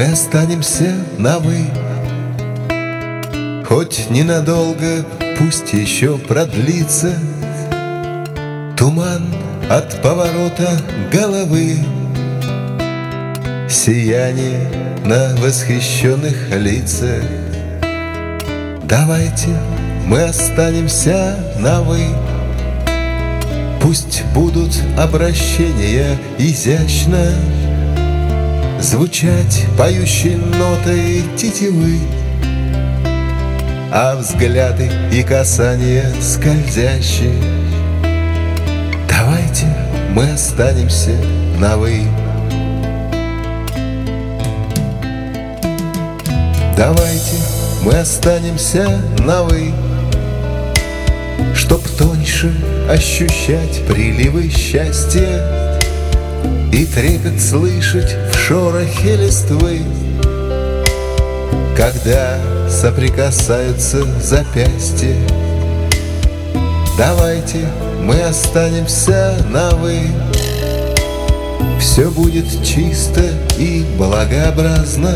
останемся на «вы». Хоть ненадолго, пусть еще продлится туман от поворота головы, сияние на восхищенных лицах. Давайте мы останемся на «вы». Пусть будут обращения изящно звучать поющей нотой тетивы, а взгляды и касания скользящие. Давайте мы останемся на «вы». Давайте мы останемся на «вы», чтоб тоньше ощущать приливы счастья и трепет слышать в шорохе листвы, когда соприкасаются запястья. Давайте мы останемся на «вы». Все будет чисто и благообразно,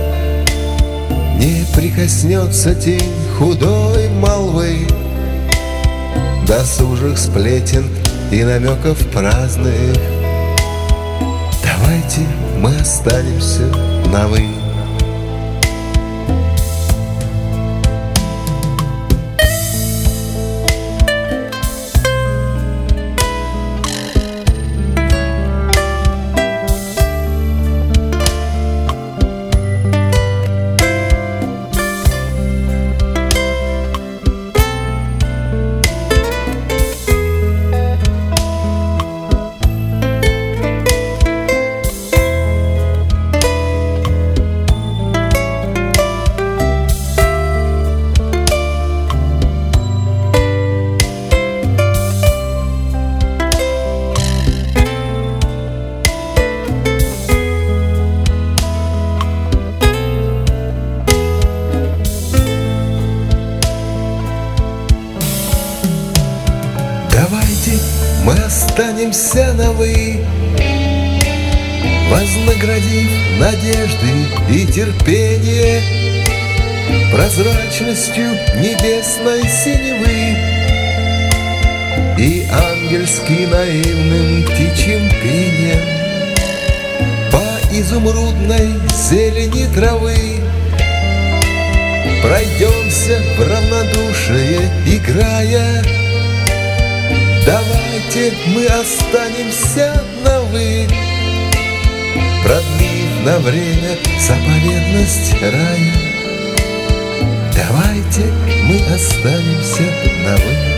не прикоснется тень худой молвы, досужих сплетен и намеков праздных. Давайте мы останемся на «вы». Давайте мы останемся на «вы», вознаградив надежды и терпение прозрачностью небесной синевы и ангельски наивным птичьим пением по изумрудной зелени травы. Пройдемся в равнодушие, играя. Давайте мы останемся на «вы», продлив на время заповедность рая. Давайте мы останемся на «вы».